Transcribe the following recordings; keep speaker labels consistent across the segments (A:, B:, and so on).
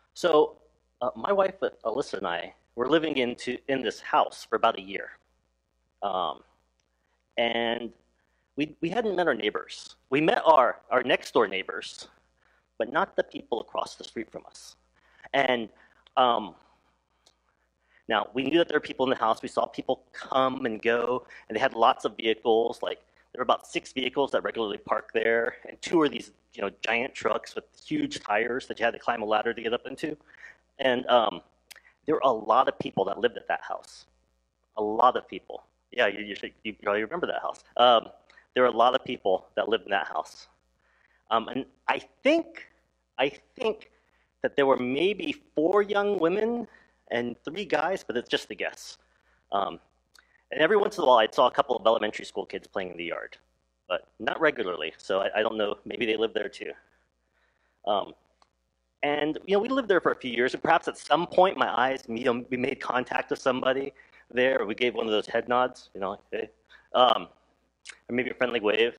A: My wife Alyssa and I were living in this house for about a year, um, and we hadn't met our neighbors. We met our next door neighbors, but not the people across the street from us. And um, now we knew that there were people in the house. We saw people come and go, and they had lots of vehicles. Like there were about six vehicles that regularly park there, and two are these giant trucks with huge tires that you had to climb a ladder to get up into. And there were a lot of people that lived at that house. A lot of people. Yeah, you probably remember that house. There were a lot of people that lived in that house. And I think that there were maybe four young women and three guys, but it's just a guess. Um, and every once in a while, I saw a couple of elementary school kids playing in the yard, but not regularly. So I don't know. Maybe they lived there too. Um, And we lived there for a few years, and perhaps at some point my eyes, we made contact with somebody there. Or we gave one of those head nods, like, hey, or maybe a friendly wave.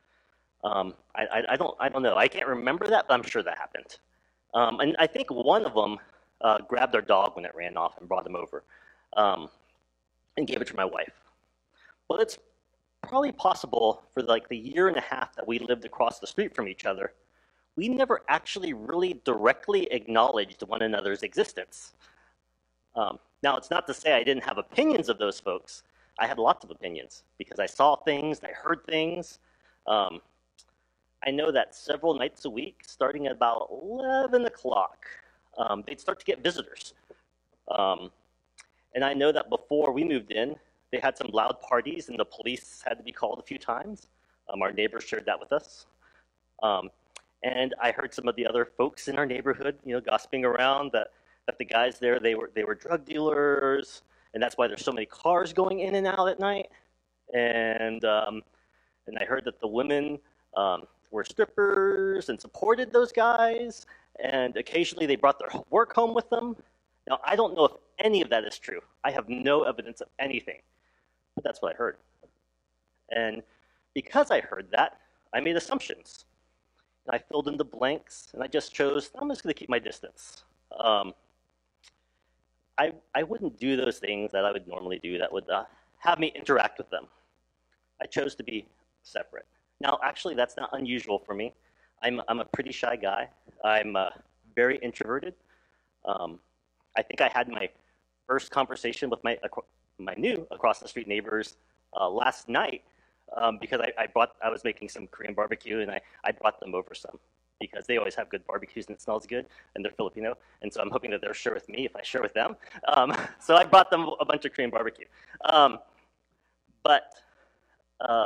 A: I don't know. I can't remember that, but I'm sure that happened. And I think one of them grabbed our dog when it ran off and brought him over, um, and gave it to my wife. Well, it's probably possible for like the year and a half that we lived across the street from each other, we never actually really directly acknowledged one another's existence. Now, it's not to say I didn't have opinions of those folks. I had lots of opinions because I saw things, I heard things. Um, I know that several nights a week, starting at about 11 o'clock, they'd start to get visitors. Um, and I know that before we moved in, they had some loud parties and the police had to be called a few times. Our neighbors shared that with us. Um, and I heard some of the other folks in our neighborhood, gossiping around that the guys there they were drug dealers, and that's why there's so many cars going in and out at night. And I heard that the women were strippers and supported those guys, and occasionally they brought their work home with them. Now I don't know if any of that is true. I have no evidence of anything, but that's what I heard. And because I heard that, I made assumptions. And I filled in the blanks, and I just chose, I'm just going to keep my distance. Um, I wouldn't do those things that I would normally do that would have me interact with them. I chose to be separate. Now, actually, that's not unusual for me. I'm a pretty shy guy. I'm very introverted. Um, I think I had my first conversation with my new across the street neighbors last night because I was making some Korean barbecue and I brought them over some because they always have good barbecues and it smells good and they're Filipino, and so I'm hoping that they'll share with me if I share with them. So I brought them a bunch of Korean barbecue, um, but uh,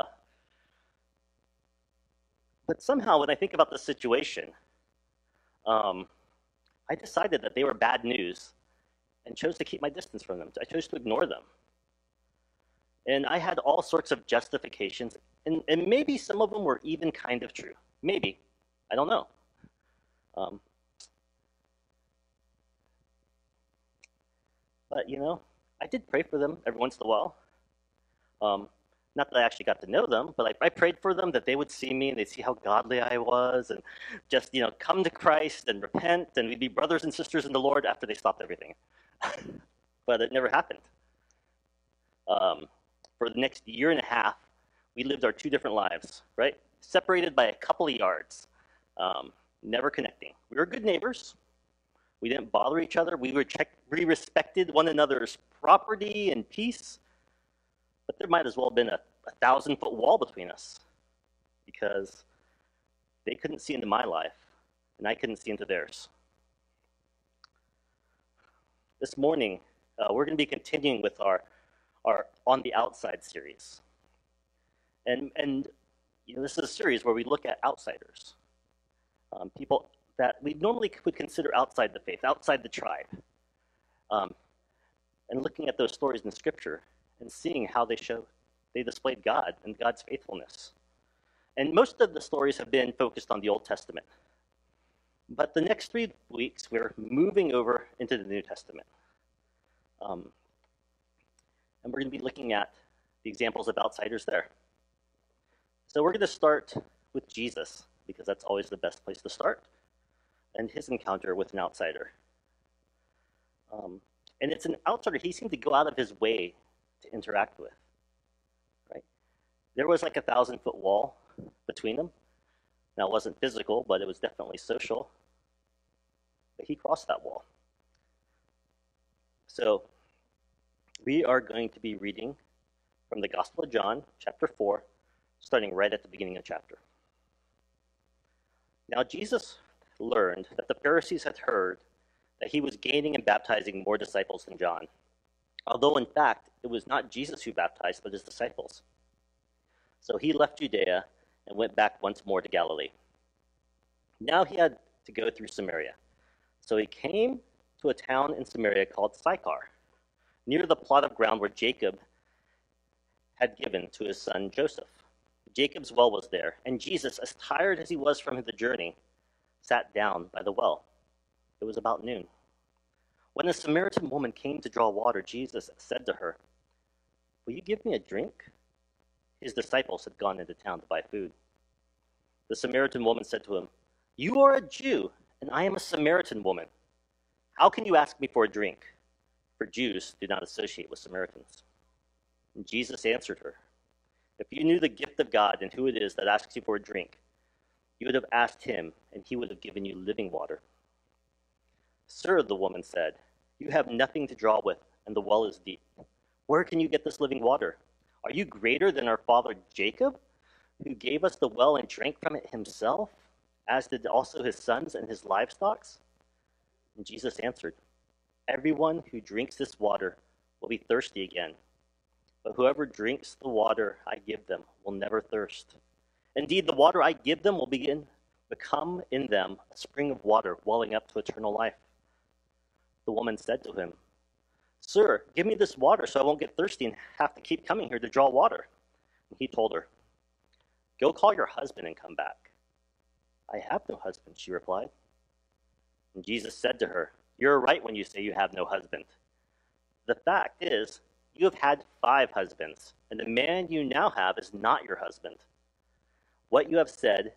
A: but somehow when I think about the situation, um, I decided that they were bad news and chose to keep my distance from them. I chose to ignore them. And I had all sorts of justifications, and maybe some of them were even kind of true. Maybe. I don't know. Um, but, I did pray for them every once in a while. Um, Not that I actually got to know them, but I prayed for them that they would see me and they'd see how godly I was and just, come to Christ and repent and we'd be brothers and sisters in the Lord after they stopped everything. But it never happened. Um, for the next year and a half, we lived our two different lives, right? Separated by a couple of yards, never connecting. We were good neighbors. We didn't bother each other. We respected one another's property and peace, but there might as well have been a 1,000-foot wall between us because they couldn't see into my life and I couldn't see into theirs. This morning, we're going to be continuing with our On the Outside series. And this is a series where we look at outsiders, people that we normally would consider outside the faith, outside the tribe, um, and looking at those stories in Scripture and seeing how they displayed God and God's faithfulness. And most of the stories have been focused on the Old Testament. But the next 3 weeks, we're moving over into the New Testament. Um, and we're going to be looking at the examples of outsiders there. So we're going to start with Jesus, because that's always the best place to start, and his encounter with an outsider. And it's an outsider he seemed to go out of his way to interact with, right? There was like 1,000-foot wall between them. Now, it wasn't physical, but it was definitely social. But he crossed that wall. So we are going to be reading from the Gospel of John, chapter 4, starting right at the beginning of the chapter. Now, Jesus learned that the Pharisees had heard that he was gaining and baptizing more disciples than John, although in fact it was not Jesus who baptized, but his disciples. So he left Judea and went back once more to Galilee. Now he had to go through Samaria. So he came to a town in Samaria called Sychar, near the plot of ground where Jacob had given to his son Joseph. Jacob's well was there, and Jesus, as tired as he was from the journey, sat down by the well. It was about noon. When a Samaritan woman came to draw water, Jesus said to her, "Will you give me a drink?" His disciples had gone into town to buy food. The Samaritan woman said to him, "You are a Jew, and I am a Samaritan woman. How can you ask me for a drink?" For Jews do not associate with Samaritans. And Jesus answered her, "If you knew the gift of God and who it is that asks you for a drink, you would have asked him, and he would have given you living water." "Sir," the woman said, "you have nothing to draw with, and the well is deep. Where can you get this living water? Are you greater than our father Jacob, who gave us the well and drank from it himself, as did also his sons and his livestock?" And Jesus answered, "Everyone who drinks this water will be thirsty again. But whoever drinks the water I give them will never thirst. Indeed, the water I give them will become in them a spring of water welling up to eternal life." The woman said to him, "Sir, give me this water so I won't get thirsty and have to keep coming here to draw water." And he told her, "Go call your husband and come back." "I have no husband," she replied. And Jesus said to her, "You're right when you say you have no husband. The fact is, you have had 5 husbands, and the man you now have is not your husband. What you have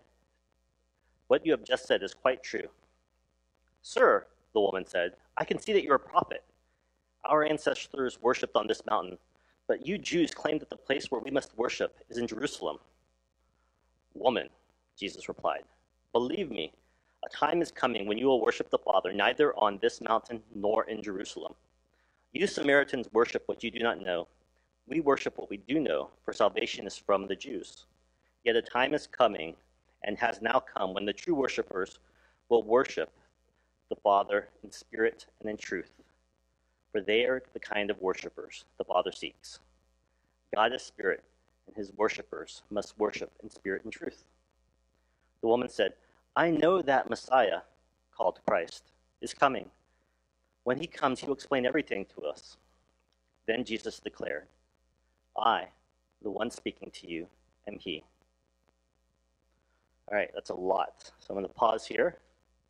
A: just said is quite true." "Sir," the woman said, "I can see that you're a prophet. Our ancestors worshipped on this mountain, but you Jews claim that the place where we must worship is in Jerusalem." "Woman," Jesus replied, "believe me, a time is coming when you will worship the Father neither on this mountain nor in Jerusalem. You Samaritans worship what you do not know. We worship what we do know, for salvation is from the Jews. Yet a time is coming, and has now come, when the true worshipers will worship the Father in spirit and in truth, for they are the kind of worshipers the Father seeks. God is spirit, and his worshipers must worship in spirit and truth." The woman said, "I know that Messiah, called Christ, is coming. When he comes, he will explain everything to us." Then Jesus declared, "I, the one speaking to you, am he." All right, that's a lot. So I'm going to pause here.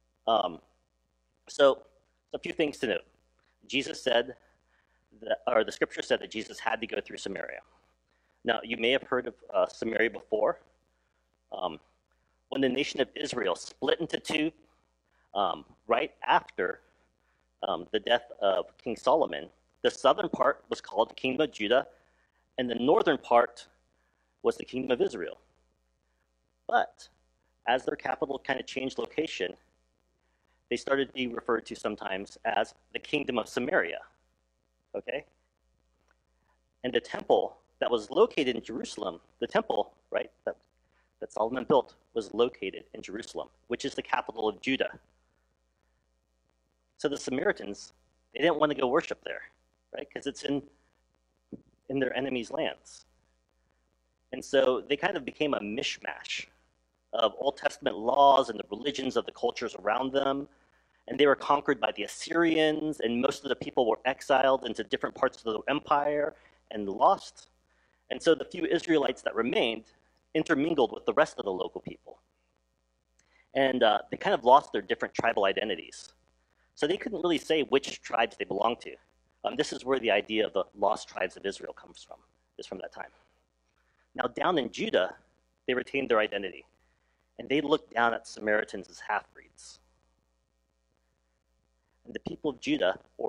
A: So a few things to note. Jesus said the scripture said that Jesus had to go through Samaria. Now, you may have heard of Samaria before. When the nation of Israel split into two, right after the death of King Solomon, the southern part was called the Kingdom of Judah, and the northern part was the Kingdom of Israel. But as their capital kind of changed location, they started to be referred to sometimes as the Kingdom of Samaria. Okay? And the temple that was located in Jerusalem, the temple, right, that Solomon built, was located in Jerusalem, which is the capital of Judah. So the Samaritans, they didn't want to go worship there, right? Because it's in their enemies' lands. And so they kind of became a mishmash of Old Testament laws and the religions of the cultures around them. And they were conquered by the Assyrians, and most of the people were exiled into different parts of the empire and lost. And so the few Israelites that remained intermingled with the rest of the local people. And they kind of lost their different tribal identities. So they couldn't really say which tribes they belonged to. This is where the idea of the lost tribes of Israel comes from, is from that time. Now down in Judah, they retained their identity. And they looked down at Samaritans as half-breeds. And the people of Judah, or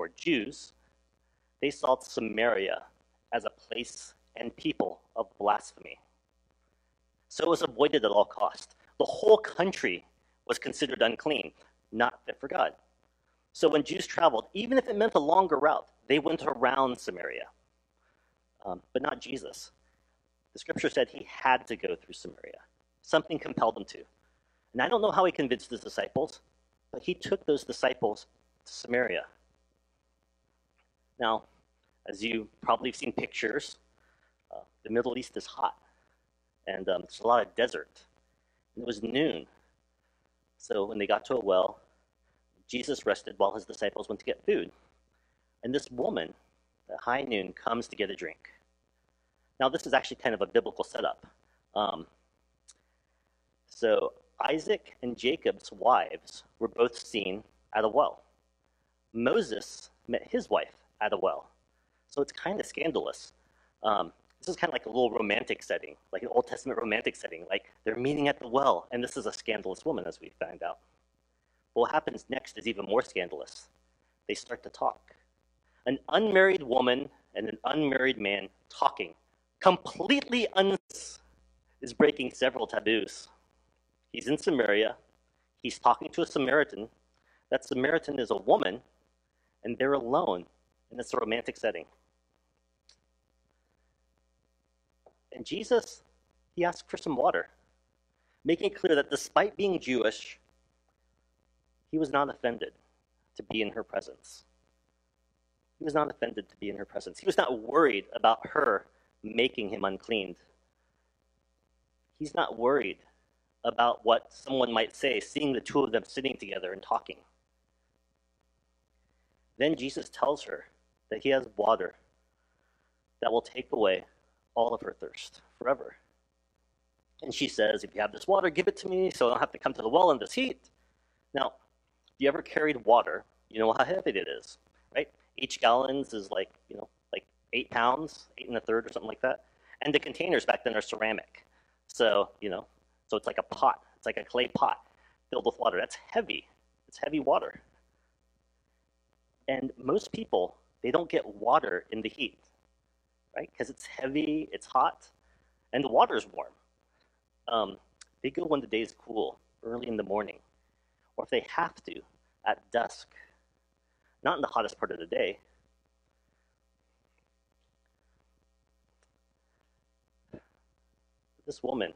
A: Jews, they saw Samaria as a place and people of blasphemy. So it was avoided at all costs. The whole country was considered unclean, not fit for God. So when Jews traveled, even if it meant a longer route, they went around Samaria, but not Jesus. The scripture said he had to go through Samaria. Something compelled him to. And I don't know how he convinced his disciples, but he took those disciples to Samaria. Now, as you probably have seen pictures, the Middle East is hot, and there's a lot of desert. And it was noon. So when they got to a well, Jesus rested while his disciples went to get food. And this woman, at high noon, comes to get a drink. Now, this is actually kind of a biblical setup. So Isaac and Jacob's wives were both seen at a well. Moses met his wife at a well. So it's kind of scandalous. This is kind of like a little romantic setting, like an Old Testament romantic setting. Like they're meeting at the well, and this is a scandalous woman, as we find out. But what happens next is even more scandalous. They start to talk. An unmarried woman and an unmarried man talking, completely is breaking several taboos. He's in Samaria. He's talking to a Samaritan. That Samaritan is a woman, and they're alone in this romantic setting. And Jesus, he asked for some water, making it clear that despite being Jewish, he was not offended to be in her presence. He was not offended to be in her presence. He was not worried about her making him unclean. He's not worried about what someone might say, seeing the two of them sitting together and talking. Then Jesus tells her that he has water that will take away all of her thirst forever. And she says, if you have this water, give it to me so I don't have to come to the well in this heat. Now, if you ever carried water, you know how heavy it is, right? Each gallon is like 8 pounds, 8 1/3 or something like that. And the containers back then are ceramic. So it's like a pot. It's like a clay pot filled with water. That's heavy. It's heavy water. And most people, they don't get water in the heat, right? Because it's heavy, it's hot, and the water's warm. They go when the day is cool, early in the morning, or if they have to, at dusk, not in the hottest part of the day. This woman,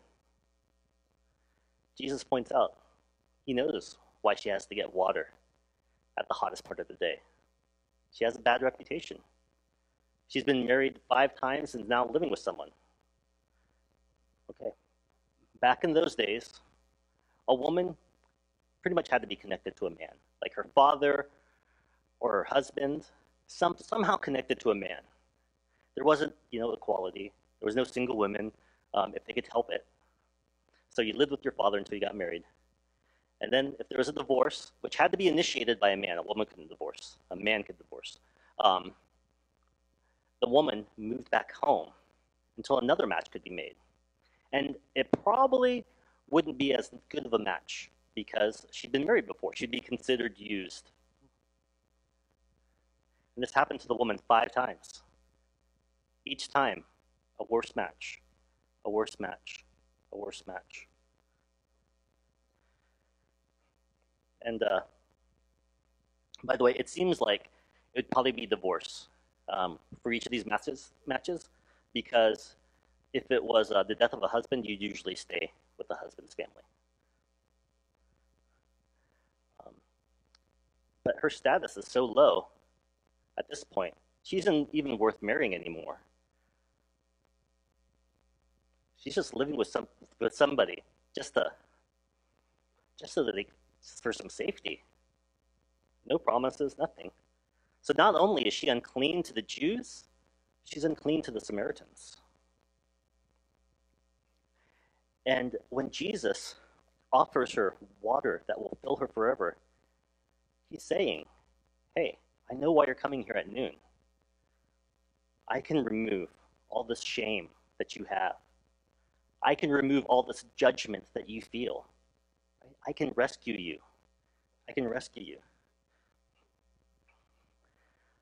A: Jesus points out, he knows why she has to get water at the hottest part of the day. She has a bad reputation. She's been married 5 times and is now living with someone. Okay. Back in those days, a woman pretty much had to be connected to a man, like her father or her husband, somehow connected to a man. There wasn't, equality. There was no single women if they could help it. So you lived with your father until you got married. And then if there was a divorce, which had to be initiated by a man, a woman couldn't divorce, a man could divorce. The woman moved back home until another match could be made. And it probably wouldn't be as good of a match because she'd been married before. She'd be considered used. And this happened to the woman 5 times. Each time, a worse match, a worse match, a worse match. And by the way, it seems like it would probably be divorce for each of these matches, because if it was the death of a husband, you'd usually stay with the husband's family. But her status is so low at this point, she isn't even worth marrying anymore. She's just living with somebody just for some safety. No promises, nothing. So not only is she unclean to the Jews, she's unclean to the Samaritans. And when Jesus offers her water that will fill her forever, he's saying, hey, I know why you're coming here at noon. I can remove all this shame that you have. I can remove all this judgment that you feel. I can rescue you. I can rescue you.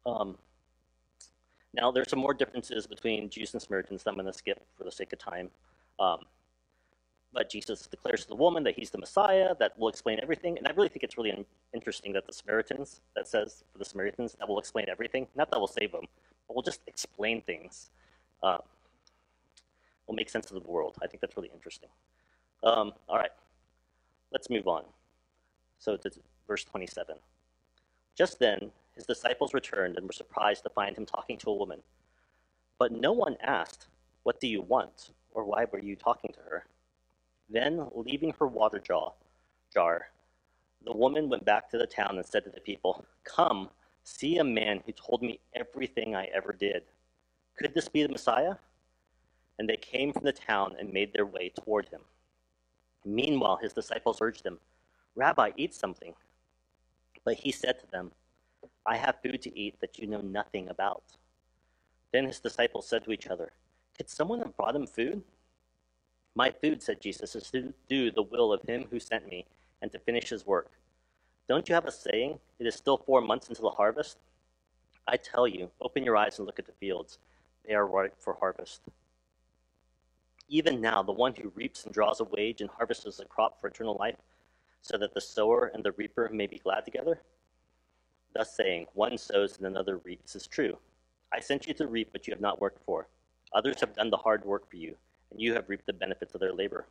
A: Um, Now, there's some more differences between Jews and Samaritans that I'm going to skip for the sake of time. Um, but Jesus declares to the woman that he's the Messiah, that will explain everything. And I really think it's really interesting that the Samaritans, that says for the Samaritans, that will explain everything. Not that will save them, but will just explain things. Uh, will make sense of the world. I think that's really interesting. All right, let's move on. So to verse 27. Just then, his disciples returned and were surprised to find him talking to a woman. But no one asked, "What do you want?" or "Why were you talking to her?" Then, leaving her water jar, the woman went back to the town and said to the people, "Come, see a man who told me everything I ever did. Could this be the Messiah?" And they came from the town and made their way toward him. Meanwhile, his disciples urged him, "Rabbi, eat something." But he said to them, "I have food to eat that you know nothing about." Then his disciples said to each other, "Could someone have brought him food?" "My food," said Jesus, "is to do the will of him who sent me and to finish his work. Don't you have a saying, 'It is still 4 months until the harvest'? I tell you, open your eyes and look at the fields. They are ripe for harvest. Even now, the one who reaps and draws a wage and harvests a crop for eternal life, so that the sower and the reaper may be glad together. Thus saying, one sows and another reaps is true. I sent you to reap what you have not worked for. Others have done the hard work for you, and you have reaped the benefits of their labor."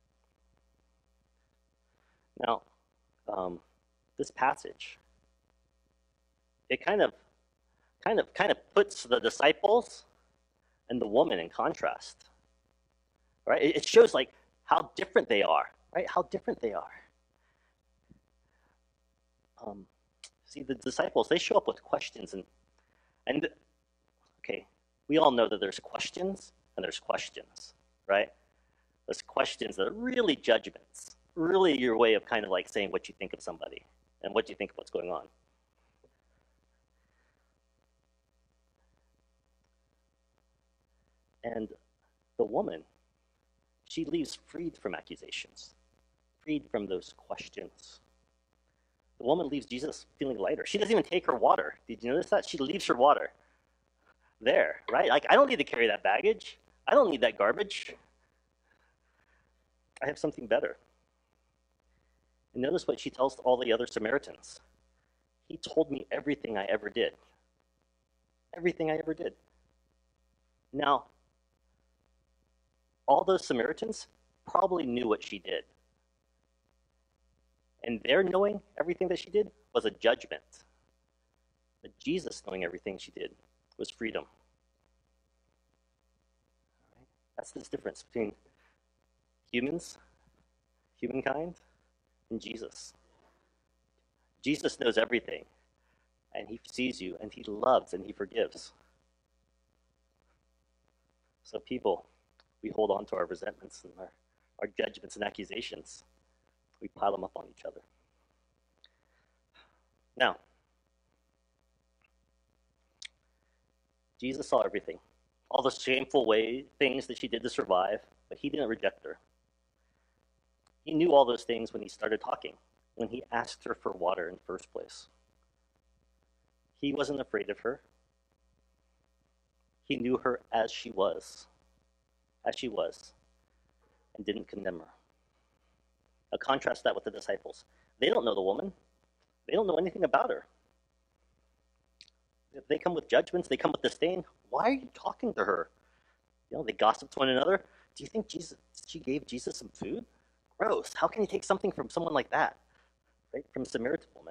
A: Now, this passage, it kind of puts the disciples and the woman in contrast, right? It shows like how different they are, right? How different they are. See, the disciples, they show up with questions, and okay, we all know that there's questions and there's questions, right? There's questions that are really judgments, really your way of kind of like saying what you think of somebody and what you think of what's going on. And the woman, she leaves freed from accusations, freed from those questions. The woman leaves Jesus feeling lighter. She doesn't even take her water. Did you notice that? She leaves her water there, right? Like, I don't need to carry that baggage. I don't need that garbage. I have something better. And notice what she tells all the other Samaritans. He told me everything I ever did. Everything I ever did. Now, all those Samaritans probably knew what she did. And their knowing everything that she did was a judgment. But Jesus knowing everything she did was freedom. That's this difference between humans, humankind, and Jesus. Jesus knows everything, and he sees you, and he loves, and he forgives. So people, we hold on to our resentments and our judgments and accusations. We pile them up on each other. Now, Jesus saw everything, all the shameful things that she did to survive, but he didn't reject her. He knew all those things when he started talking, when he asked her for water in the first place. He wasn't afraid of her. He knew her as she was, and didn't condemn her. Now contrast that with the disciples. They don't know the woman. They don't know anything about her. If they come with judgments, they come with disdain. Why are you talking to her? They gossip to one another. Do you think she gave Jesus some food? Gross. How can you take something from someone like that? Right? From a Samaritan woman.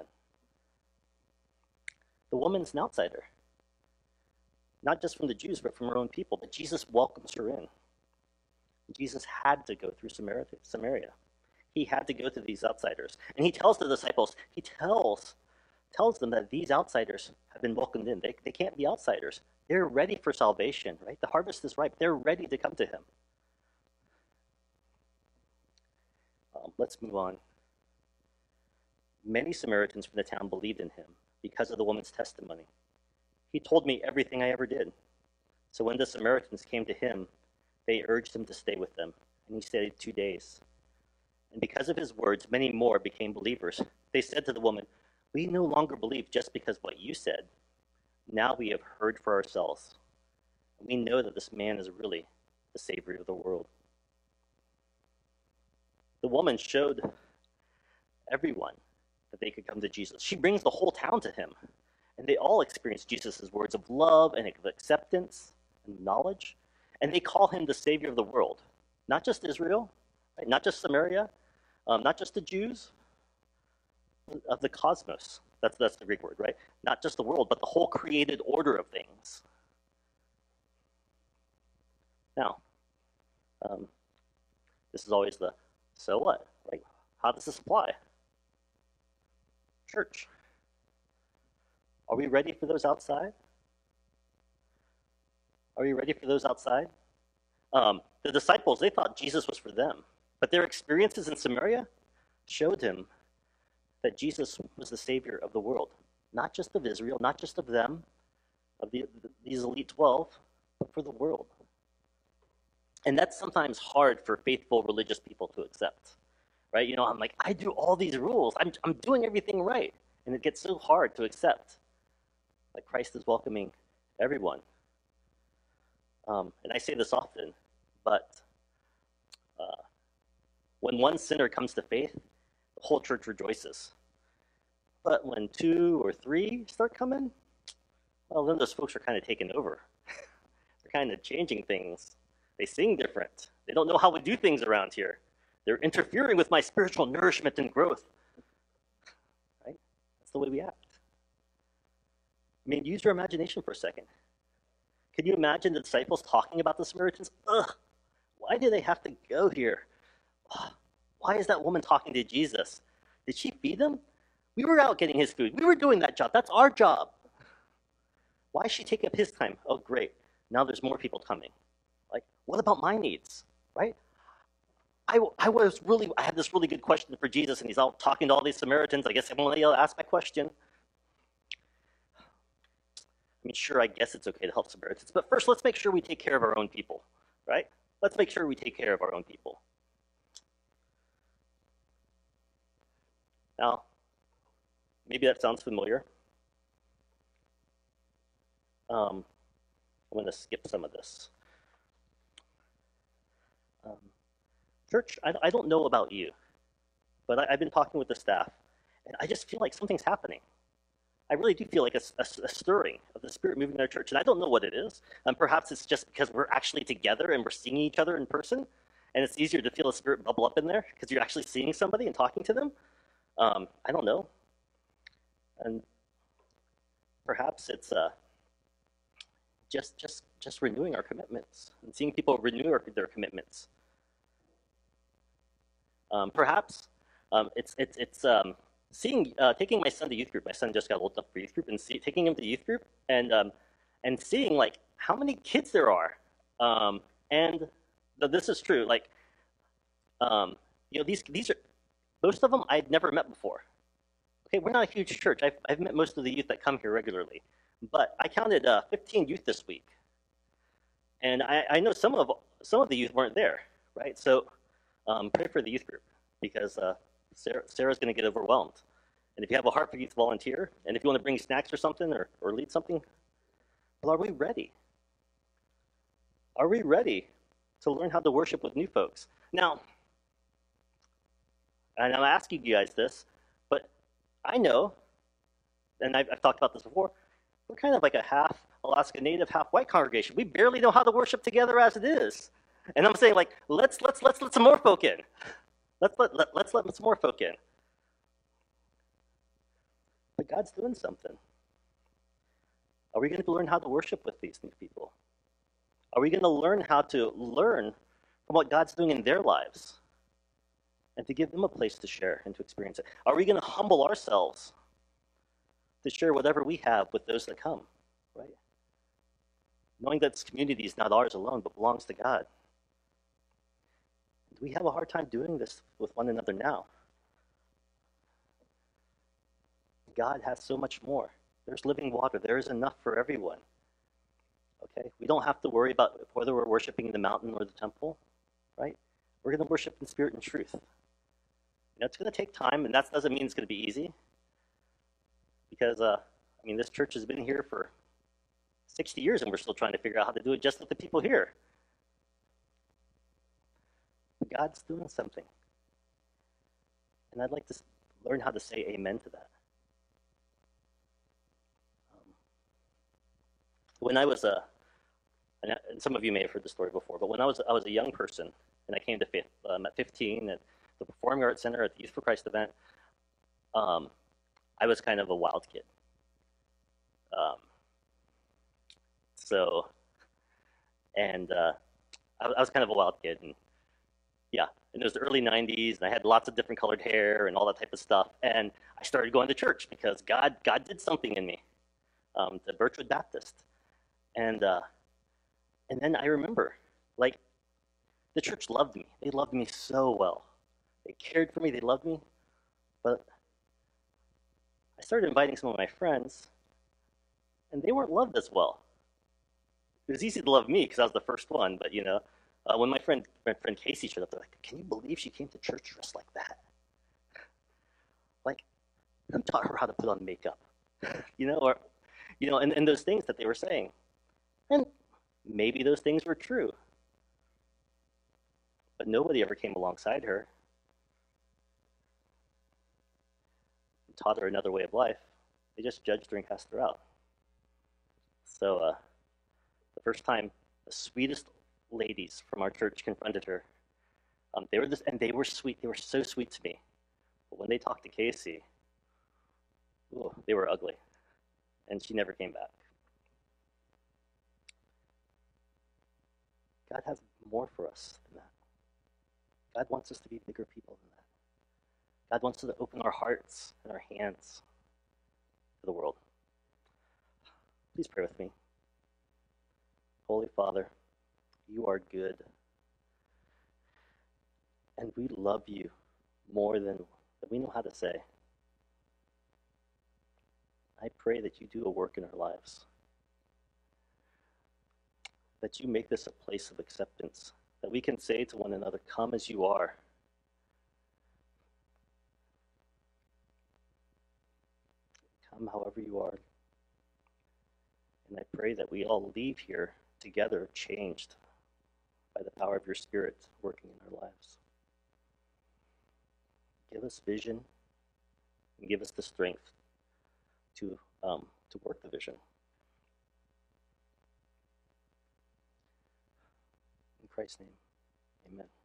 A: The woman's an outsider. Not just from the Jews, but from her own people. But Jesus welcomes her in. Jesus had to go through Samaria. He had to go through these outsiders. And he tells the disciples, he tells them that these outsiders have been welcomed in. They can't be outsiders. They're ready for salvation, right? The harvest is ripe. They're ready to come to him. Let's move on. Many Samaritans from the town believed in him because of the woman's testimony. He told me everything I ever did. So when the Samaritans came to him, they urged him to stay with them, and he stayed 2 days. And because of his words, many more became believers. They said to the woman, "We no longer believe just because of what you said. Now we have heard for ourselves. We know that this man is really the Savior of the world. The woman showed everyone that they could come to Jesus. She brings the whole town to him, and they all experience Jesus' words of love and of acceptance and knowledge, and they call him the Savior of the world. Not just Israel, right? Not just Samaria, not just the Jews, of the cosmos. That's the Greek word, right? Not just the world, but the whole created order of things. Now, this is always the so what, right? How does this apply? Church, are we ready for those outside? Are we ready for those outside? The disciples, they thought Jesus was for them, but their experiences in Samaria showed him that Jesus was the Savior of the world, not just of Israel, not just of them, of these elite 12, but for the world. And that's sometimes hard for faithful religious people to accept, right? I'm like, I do all these rules. I'm doing everything right. And it gets so hard to accept that Christ is welcoming everyone. And I say this often, but when one sinner comes to faith, the whole church rejoices. But when 2 or 3 start coming, well, then those folks are kind of taking over. They're kind of changing things. They sing different. They don't know how we do things around here. They're interfering with my spiritual nourishment and growth. Right? That's the way we act. I mean, use your imagination for a second. Can you imagine the disciples talking about the Samaritans? Ugh, why do they have to go here? Why is that woman talking to Jesus? Did she feed them? We were out getting his food. We were doing that job. That's our job. Why is she taking up his time? Oh, great. Now there's more people coming. Like, what about my needs, right? I had this really good question for Jesus, and he's out talking to all these Samaritans. I guess I'm going to ask my question. I mean, sure, I guess it's okay to help Samaritans, but first, let's make sure we take care of our own people, right? Let's make sure we take care of our own people. Now, maybe that sounds familiar. I'm going to skip some of this. Church, I don't know about you, but I've been talking with the staff, and I just feel like something's happening. I really do feel like a stirring of the Spirit moving in our church, and I don't know what it is. Perhaps it's just because we're actually together and we're seeing each other in person, and it's easier to feel the Spirit bubble up in there because you're actually seeing somebody and talking to them. I don't know. And perhaps it's just renewing our commitments and seeing people renew their commitments. Perhaps it's seeing taking my son to youth group. My son just got old enough for youth group, and taking him to youth group and seeing like how many kids there are. And this is true. Like these are most of them I'd never met before. Okay, we're not a huge church. I've met most of the youth that come here regularly, but I counted 15 youth this week, and I know some of the youth weren't there, right? So pray for the youth group because Sarah's going to get overwhelmed. And if you have a heart for youth, volunteer. And if you want to bring snacks or something or lead something, well, are we ready? Are we ready to learn how to worship with new folks? Now, and I'm asking you guys this, but I know, and I've talked about this before, we're kind of like a half Alaska Native, half white congregation. We barely know how to worship together as it is. And I'm saying, like, let's let some more folk in. Let's let some more folk in. But God's doing something. Are we going to learn how to worship with these new people? Are we going to learn how to learn from what God's doing in their lives and to give them a place to share and to experience it? Are we going to humble ourselves to share whatever we have with those that come, right? Knowing that this community is not ours alone, but belongs to God. We have a hard time doing this with one another now. God has so much more. There's living water. There is enough for everyone. Okay? We don't have to worry about whether we're worshiping in the mountain or the temple, right? We're going to worship in spirit and truth. It's going to take time, and that doesn't mean it's going to be easy. Because, this church has been here for 60 years and we're still trying to figure out how to do it just with the people here. But God's doing something. And I'd like to learn how to say amen to that. When I was and some of you may have heard the story before, but when I was a young person and I came to faith at 15 at the Performing Arts Center at the Youth for Christ event, I was kind of a wild kid. I was kind of a wild kid, and yeah, and it was the early 90s, and I had lots of different colored hair and all that type of stuff, and I started going to church because God did something in me, the Birchwood Baptist, and then I remember, like, the church loved me. They loved me so well. They cared for me. They loved me, but I started inviting some of my friends, and they weren't loved as well. It was easy to love me because I was the first one, but when my friend Casey showed up, they're like, "Can you believe she came to church dressed like that?" Like, who taught her how to put on makeup? And those things that they were saying, and maybe those things were true, but nobody ever came alongside her and taught her another way of life. They just judged her and cast her out. So the first time the sweetest ladies from our church confronted her, they were sweet. They were so sweet to me. But when they talked to Casey, ooh, they were ugly, and she never came back. God has more for us than that. God wants us to be bigger people than that. God wants us to open our hearts and our hands to the world. Please pray with me. Holy Father, you are good, and we love you more than we know how to say. I pray that you do a work in our lives, that you make this a place of acceptance, that we can say to one another, "Come as you are." Come however you are. And I pray that we all leave here together changed by the power of your Spirit working in our lives. Give us vision and give us the strength to work the vision. In Christ's name, amen.